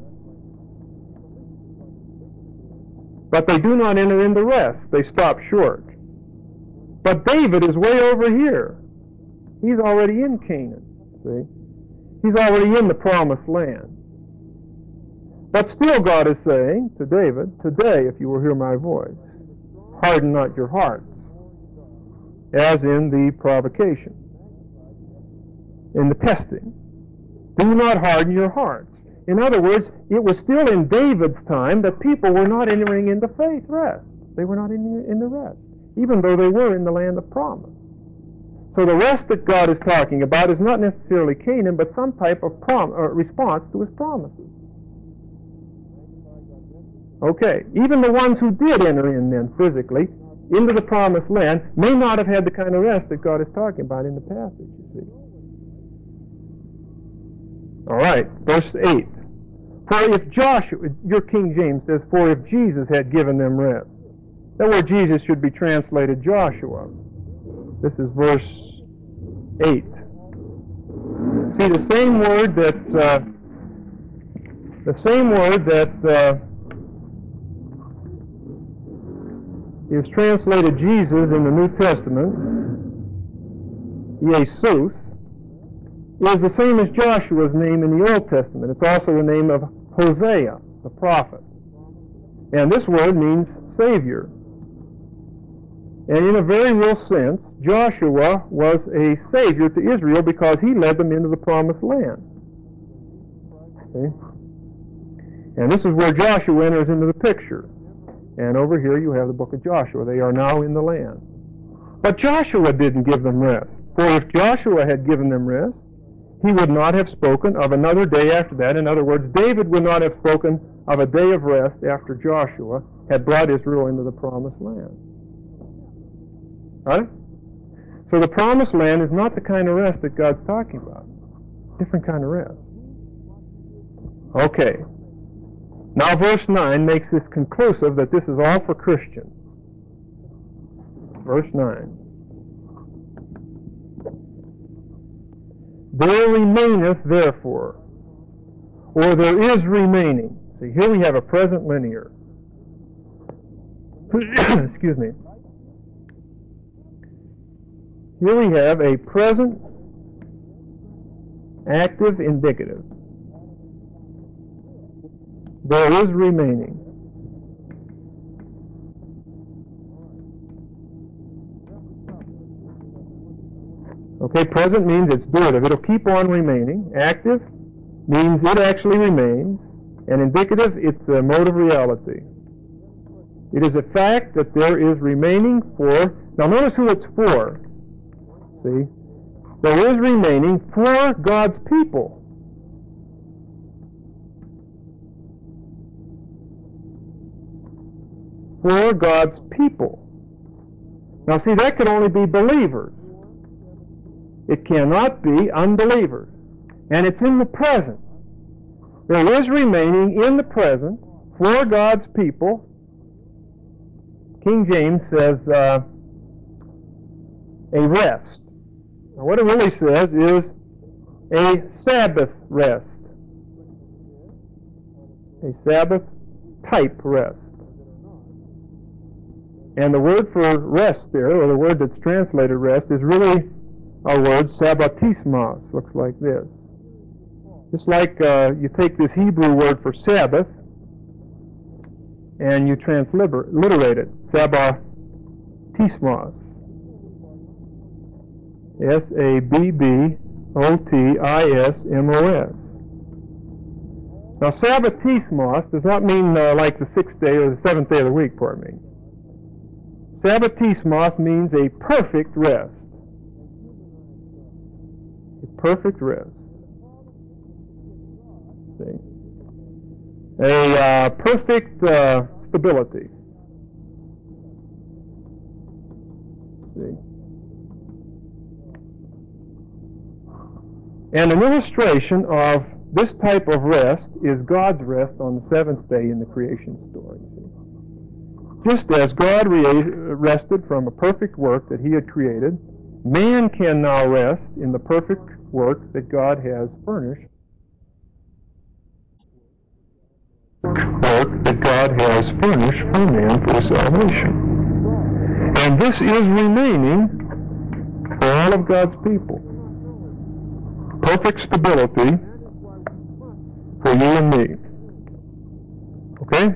But they do not enter into rest. They stop short. But David is way over here. He's already in Canaan. See? He's already in the promised land. But still God is saying to David, today, if you will hear my voice, harden not your hearts, as in the provocation. in the testing. Do not harden your hearts. In other words, it was still in David's time that people were not entering into faith rest. They were not in, in the rest, even though they were in the land of promise. So the rest that God is talking about is not necessarily Canaan, but some type of prom- uh, response to His promises. Okay, even the ones who did enter in then physically into the promised land may not have had the kind of rest that God is talking about in the passage, you see. All right, verse eight. For if Joshua, your King James says, for if Jesus had given them rest. That word Jesus should be translated Joshua. This is verse eight. See, the same word that, uh, the same word that uh, is translated Jesus in the New Testament, Jesus, is the same as Joshua's name in the Old Testament. It's also the name of Hosea, the prophet. And this word means Savior. And in a very real sense, Joshua was a Savior to Israel because he led them into the promised land. Okay? And this is where Joshua enters into the picture. And over here you have the book of Joshua. They are now in the land. But Joshua didn't give them rest. For if Joshua had given them rest, he would not have spoken of another day after that. In other words, David would not have spoken of a day of rest after Joshua had brought Israel into the promised land. Right? So the promised land is not the kind of rest that God's talking about. Different kind of rest. Okay. Now verse nine makes this conclusive that this is all for Christians. Verse nine. There remaineth therefore, or there is remaining. See, here we have a present linear. Excuse me. Here we have a present active indicative. There is remaining. Okay, present means it's durative. It'll keep on remaining. Active means it actually remains. And indicative, it's a mode of reality. It is a fact that there is remaining for... Now notice who it's for. See? There is remaining for God's people. For God's people. Now see, that can only be believers. It cannot be unbelievers. And it's in the present. There is remaining in the present for God's people. King James says uh, a rest. Now what it really says is a Sabbath rest. A Sabbath type rest. And the word for rest there, or the word that's translated rest, is really a word, sabbatismos, looks like this. Just like uh, you take this Hebrew word for Sabbath, and you transliterate it, sabbatismos. S A B B O T I S M O S. Now, sabbatismos does not mean uh, like the sixth day or the seventh day of the week, pardon me. Sabbatismos means a perfect rest. A perfect rest. See? A uh, perfect uh, stability. See? And an illustration of this type of rest is God's rest on the seventh day in the creation story. Just as God rested from a perfect work that He had created, man can now rest in the perfect work that God has furnished. Work that God has furnished for man for salvation. And this is remaining for all of God's people. Perfect stability for you and me. Okay?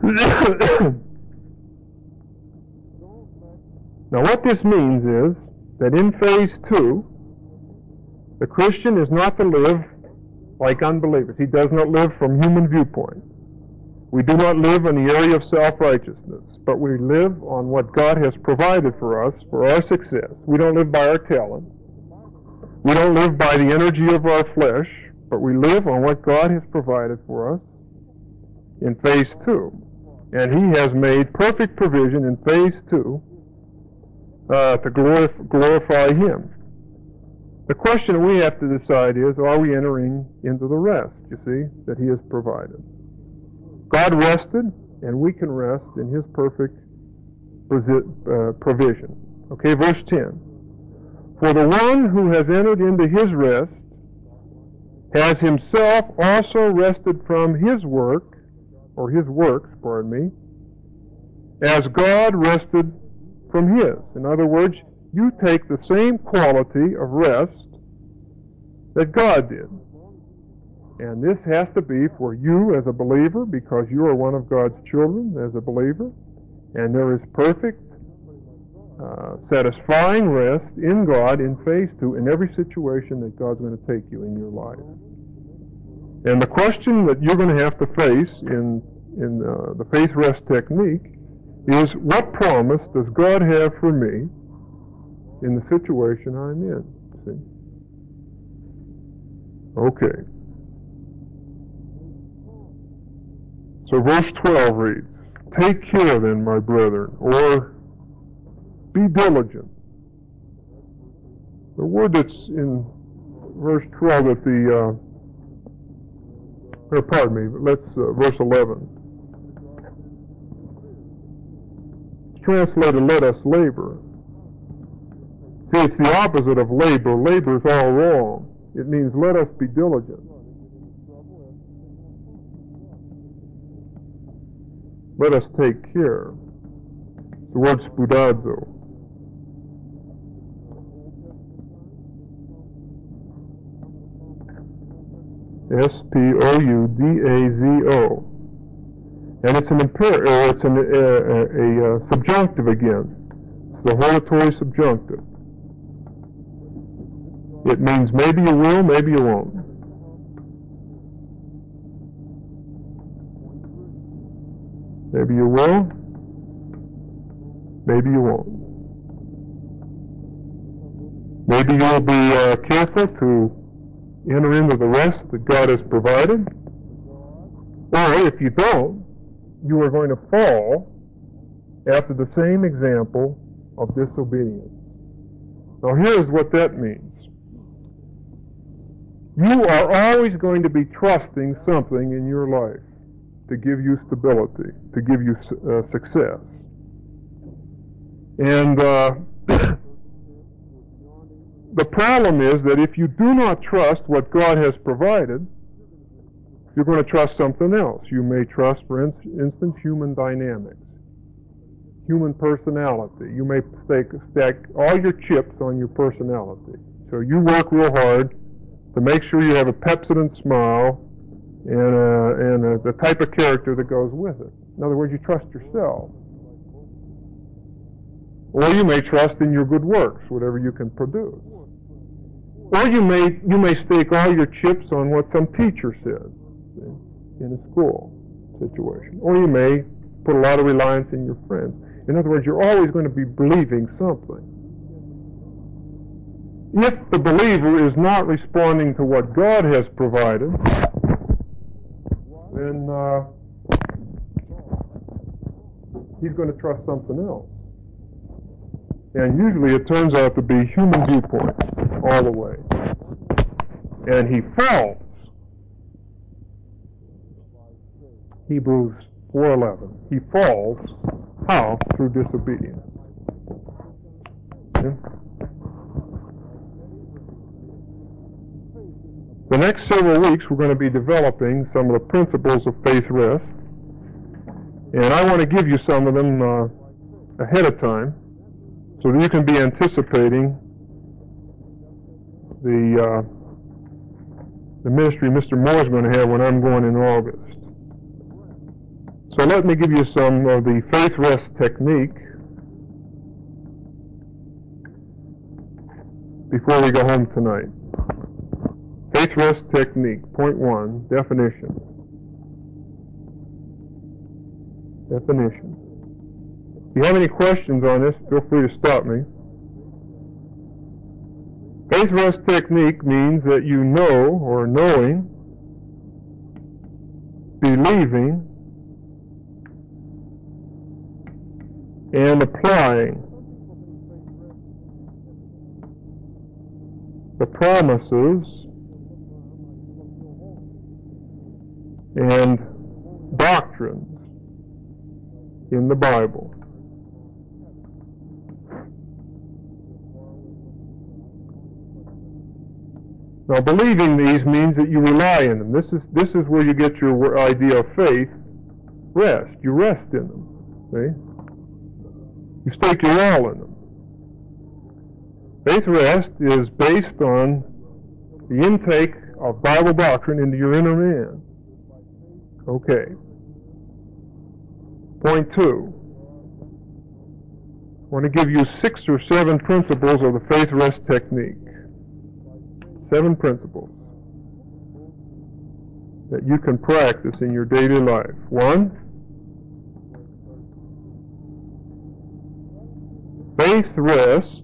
Now what this means is that in phase two, the Christian is not to live like unbelievers. He does not live from human viewpoint. We do not live in the area of self-righteousness, but we live on what God has provided for us for our success. We don't live by our talent. We don't live by the energy of our flesh, but we live on what God has provided for us in phase two. And He has made perfect provision in phase two uh, to glorify, glorify Him. The question we have to decide is, are we entering into the rest, you see, that He has provided? God rested, and we can rest in His perfect uh, provision. Okay, verse ten. For the one who has entered into His rest has himself also rested from his work, or his works, pardon me, as God rested from His. In other words, you take the same quality of rest that God did. And this has to be for you as a believer, because you are one of God's children as a believer, and there is perfect, uh, satisfying rest in God in phase two in every situation that God's going to take you in your life. And the question that you're going to have to face in, in uh, the faith rest technique is, what promise does God have for me in the situation I'm in? See? Okay. So verse twelve reads, take care then, my brethren, or be diligent. The word that's in verse twelve at the, uh, or pardon me, let's, uh, verse eleven. It's translated, let us labor. See, it's the opposite of labor. Labor is all wrong. It means let us be diligent. Let us take care. The word spoudazo. S P O U D A Z O. And it's an imper- uh, it's an, uh, a, a uh, subjunctive again. It's the hortatory subjunctive. It means maybe you will, maybe you won't. Maybe you will, maybe you won't. Maybe you'll be uh, careful to enter into the rest that God has provided. Or if you don't, you are going to fall after the same example of disobedience. Now here's what that means. You are always going to be trusting something in your life to give you stability, to give you uh, success. And uh, the problem is that if you do not trust what God has provided, you're going to trust something else. You may trust, for instance, human dynamics, human personality. You may stack, stack all your chips on your personality. So you work real hard to make sure you have a Pepsodent smile and, uh, and uh, the type of character that goes with it. In other words, you trust yourself. Or you may trust in your good works, whatever you can produce. Or you may you may stake all your chips on what some teacher says in a school situation. Or you may put a lot of reliance in your friends. In other words, you're always going to be believing something. If the believer is not responding to what God has provided, then uh, he's going to trust something else. And usually it turns out to be human viewpoint all the way. And he falls. Hebrews four eleven. He falls. How? Through disobedience. Okay. The next several weeks we're going to be developing some of the principles of faith rest. And I want to give you some of them uh, ahead of time, so that you can be anticipating the uh, the ministry Mister Moore is going to have when I'm going in August. So let me give you some of the faith rest technique before we go home tonight. Faith rest technique. Point one, definition. Definition. If you have any questions on this, feel free to stop me. Faith rest technique means that you know, or knowing, believing, and applying the promises and doctrines in the Bible. Now, believing these means that you rely in them. This is this is where you get your idea of faith rest. You rest in them. See? You stake your all in them. Faith rest is based on the intake of Bible doctrine into your inner man. Okay. Point two. I want to give you six or seven principles of the faith rest technique. Seven principles that you can practice in your daily life. One, faith rest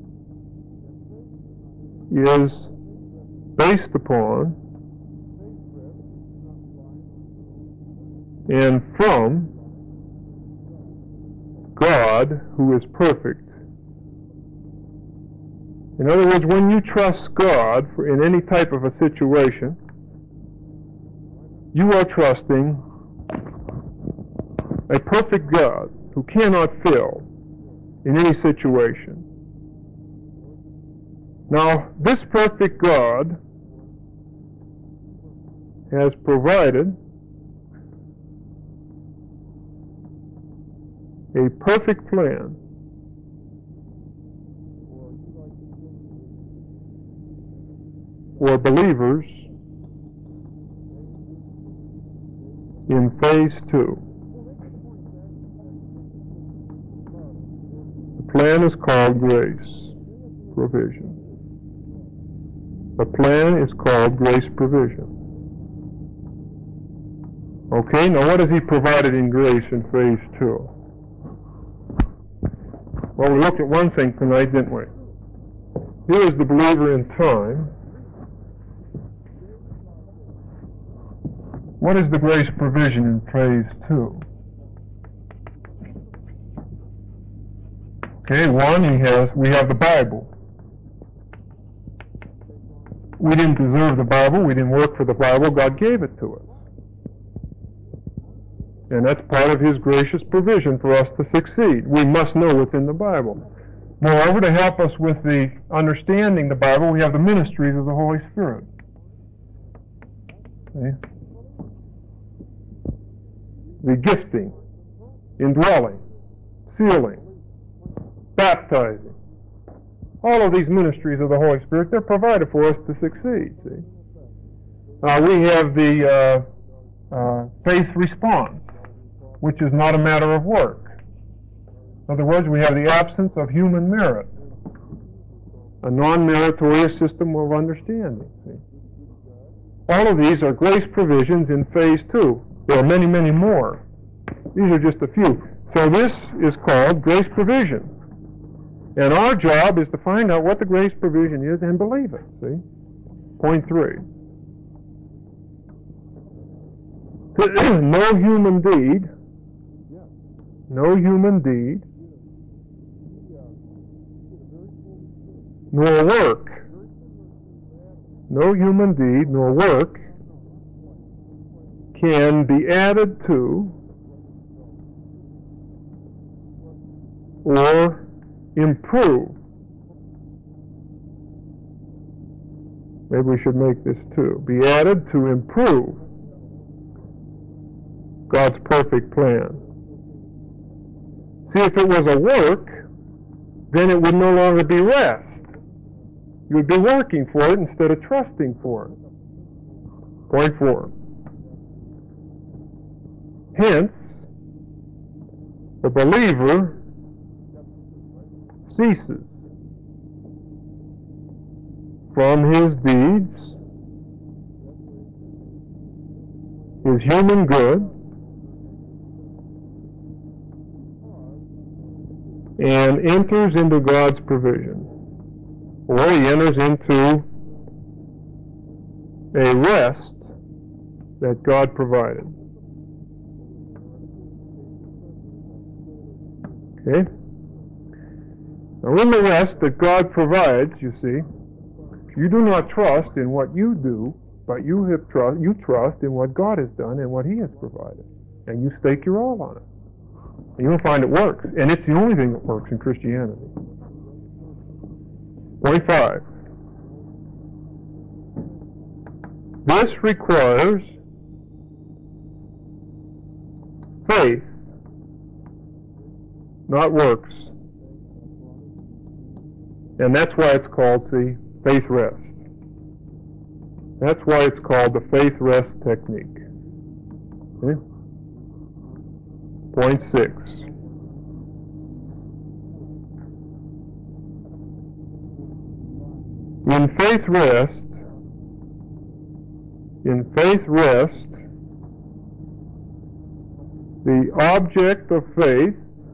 is based upon and from God, who is perfect. In other words, when you trust God for in any type of a situation, you are trusting a perfect God who cannot fail in any situation. Now, this perfect God has provided a perfect plan for believers in phase two. The plan is called grace provision. The plan is called grace provision. Okay, now what has He provided in grace in phase two? Well, we looked at one thing tonight, didn't we? Here is the believer in time. What is the grace provision in phase two? Okay, one, he has, we have the Bible. We didn't deserve the Bible. We didn't work for the Bible. God gave it to us. And that's part of His gracious provision for us to succeed. We must know what's in the Bible. Moreover, to help us with the understanding the Bible, we have the ministries of the Holy Spirit. Okay? The gifting, indwelling, sealing, baptizing. All of these ministries of the Holy Spirit, they're provided for us to succeed. See, uh, we have the uh, uh, faith response, which is not a matter of work. In other words, we have the absence of human merit, a non-meritorious system of understanding. See? All of these are grace provisions in phase two. There are many, many more. These are just a few. So this is called grace provision. And our job is to find out what the grace provision is and believe it. See? Point three. No human deed, no human deed, nor work, no human deed nor work can be added to or improve. Maybe we should make this two. Be added to improve God's perfect plan. See, if it was a work, then it would no longer be rest. You would be working for it instead of trusting for it. Point four. Hence, the believer ceases from his deeds, his human good, and enters into God's provision. Or he enters into a rest that God provided. Okay? Now in the rest that God provides, you see, you do not trust in what you do, but you have trust, you trust in what God has done and what he has provided. And you stake your all on it. And you'll find it works. And it's the only thing that works in Christianity. Point five. This requires faith, not works. And that's why it's called the faith rest. That's why it's called the faith rest technique. Okay? Point six. In faith rest, in faith rest, the object of faith,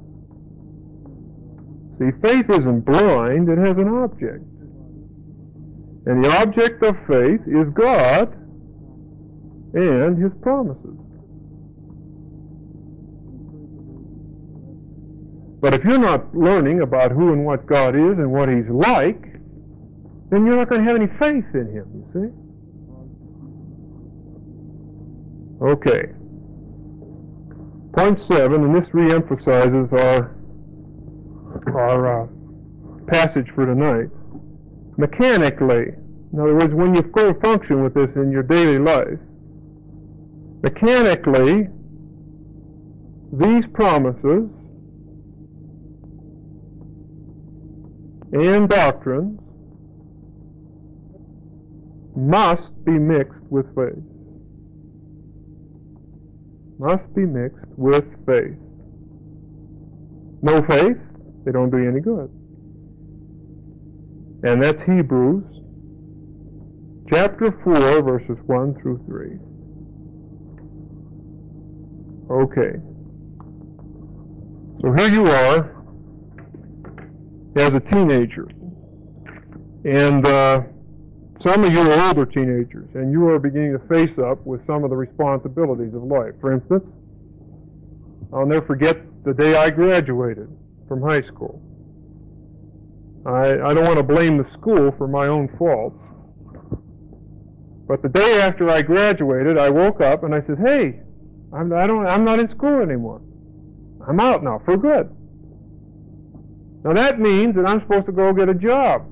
see, faith isn't blind, it has an object. And the object of faith is God and his promises. But if you're not learning about who and what God is and what he's like, then you're not going to have any faith in him, you see? Okay. Point seven, and this re-emphasizes our, our uh, passage for tonight. Mechanically, in other words, when you go to function with this in your daily life, mechanically, these promises and doctrines must be mixed with faith. Must be mixed with faith. No faith, they don't do you any good. And that's Hebrews chapter four, verses one through three. Okay. So here you are as a teenager. And uh, some of you are older teenagers, and you are beginning to face up with some of the responsibilities of life. For instance, I'll never forget the day I graduated from high school. I, I don't want to blame the school for my own faults. But the day after I graduated, I woke up and I said, hey, I'm, I don't, I'm not in school anymore. I'm out now for good. Now that means that I'm supposed to go get a job.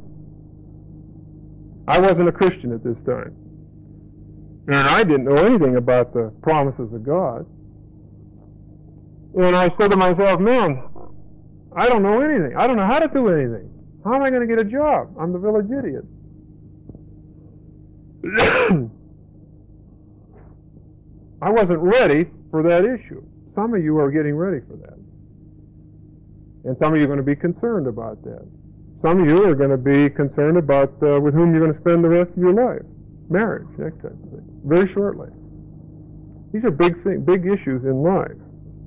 I wasn't a Christian at this time. And I didn't know anything about the promises of God. And I said to myself, man, I don't know anything. I don't know how to do anything. How am I going to get a job? I'm the village idiot. I wasn't ready for that issue. Some of you are getting ready for that. And some of you are going to be concerned about that. Some of you are going to be concerned about uh, with whom you're going to spend the rest of your life. Marriage, that type of thing. Very shortly. These are big thing, big issues in life.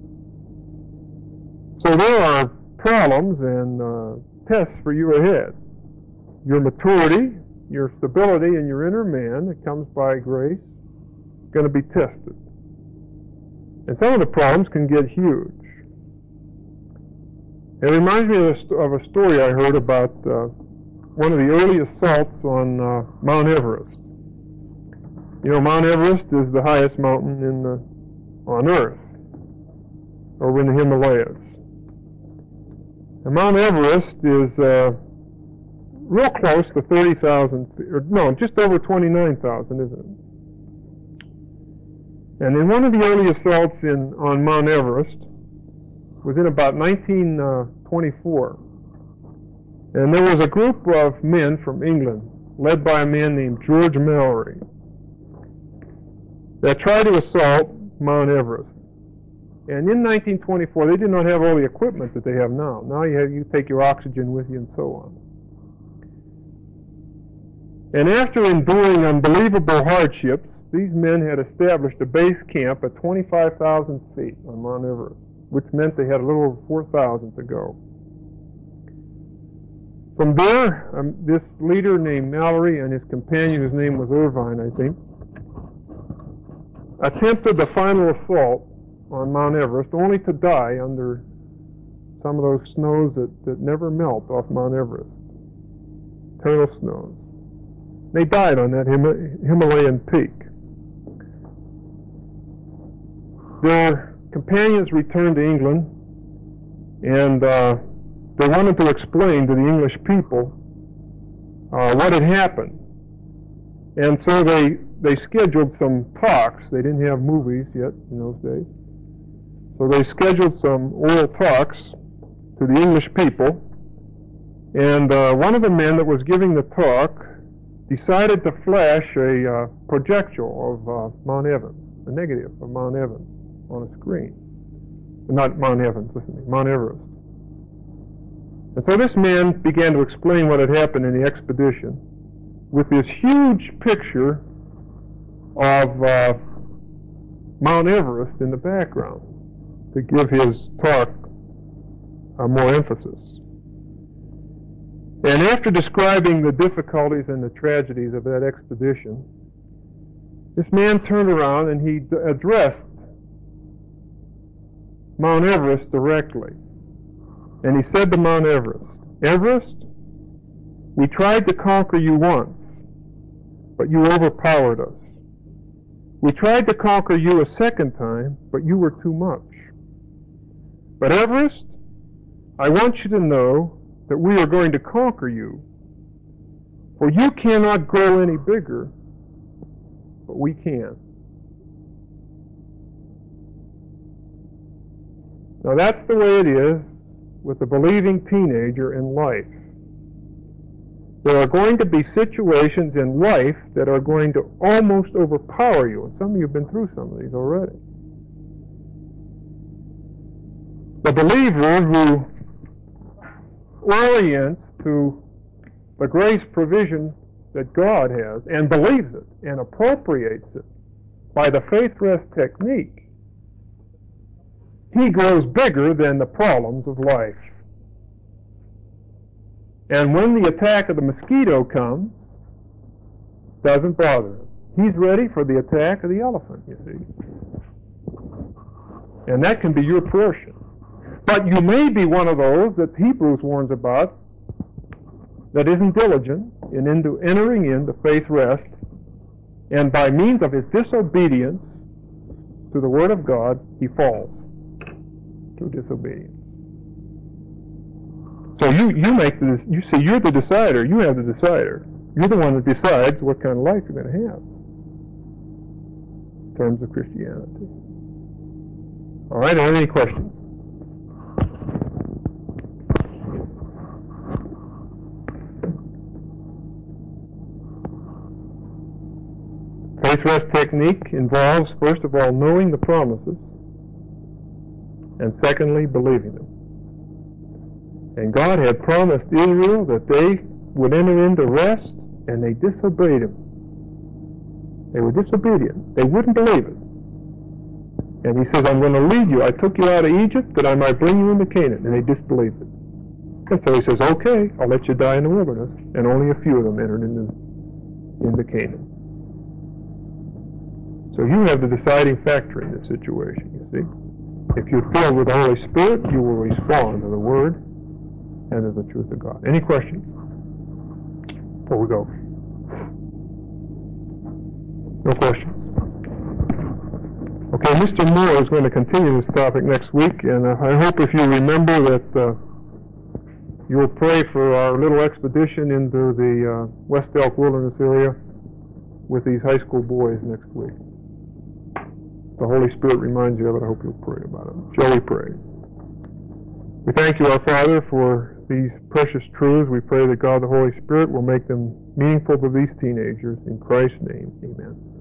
So there are problems and uh, tests for you ahead. Your maturity, your stability, and your inner man that comes by grace is going to be tested. And some of the problems can get huge. It reminds me of a, of a story I heard about uh, one of the early assaults on uh, Mount Everest. You know, Mount Everest is the highest mountain in the, on Earth, over in the Himalayas. And Mount Everest is uh, real close to thirty thousand, or no, just over twenty-nine thousand, isn't it? And in one of the early assaults in on Mount Everest was in about nineteen twenty-four. And there was a group of men from England, led by a man named George Mallory, that tried to assault Mount Everest. And in nineteen twenty-four, they did not have all the equipment that they have now. Now you have you take your oxygen with you and so on. And after enduring unbelievable hardships, these men had established a base camp at twenty-five thousand feet on Mount Everest, which meant they had a little over four thousand to go. From there, um, this leader named Mallory and his companion, whose name was Irvine, I think, attempted the final assault on Mount Everest, only to die under some of those snows that, that never melt off Mount Everest. Eternal snows. They died on that Him- Himalayan peak. Their companions returned to England, and uh, they wanted to explain to the English people uh, what had happened. And so they, they scheduled some talks. They didn't have movies yet in those days. So they scheduled some oral talks to the English people. And uh, one of the men that was giving the talk decided to flash a uh, projectile of uh, Mount Evans, a negative of Mount Evans on a screen. Not Mount Evans, listen to me, Mount Everest. And so this man began to explain what had happened in the expedition with this huge picture of uh, Mount Everest in the background to give his talk uh, more emphasis. And after describing the difficulties and the tragedies of that expedition, this man turned around and he d- addressed Mount Everest directly. And he said to Mount Everest, "Everest, we tried to conquer you once, but you overpowered us. We tried to conquer you a second time, but you were too much. But Everest, I want you to know that we are going to conquer you, for you cannot grow any bigger, but we can." Now that's the way it is with the believing teenager in life. There are going to be situations in life that are going to almost overpower you, and some of you have been through some of these already. The believer who orients to the grace provision that God has and believes it and appropriates it by the faith rest technique, he grows bigger than the problems of life. And when the attack of the mosquito comes, it doesn't bother him. He's ready for the attack of the elephant, you see. And that can be your portion. But you may be one of those that Hebrews warns about that isn't diligent in into entering into faith rest, and by means of his disobedience to the Word of God, he falls through disobedience. So you, you make the, you see, you're the decider. You have the decider. You're the one that decides what kind of life you're going to have in terms of Christianity. All right, are there any questions? Faith rest technique involves, first of all, knowing the promises, and secondly, believing them. And God had promised Israel that they would enter into rest, and they disobeyed Him. They were disobedient. They wouldn't believe it. And He says, "I'm going to lead you. I took you out of Egypt that I might bring you into Canaan." And they disbelieved it. And so He says, "Okay, I'll let you die in the wilderness." And only a few of them entered into, into Canaan. So you have the deciding factor in this situation, you see. If you're filled with the Holy Spirit, you will respond to the Word and to the truth of God. Any questions before we go? No questions? Okay, Mister Moore is going to continue this topic next week, and uh, I hope if you remember that uh, you will pray for our little expedition into the uh, West Elk Wilderness area with these high school boys next week. The Holy Spirit reminds you of it. I hope you'll pray about it. Shall we pray? We thank you, our Father, for these precious truths. We pray that God, the Holy Spirit, will make them meaningful to these teenagers. In Christ's name, amen.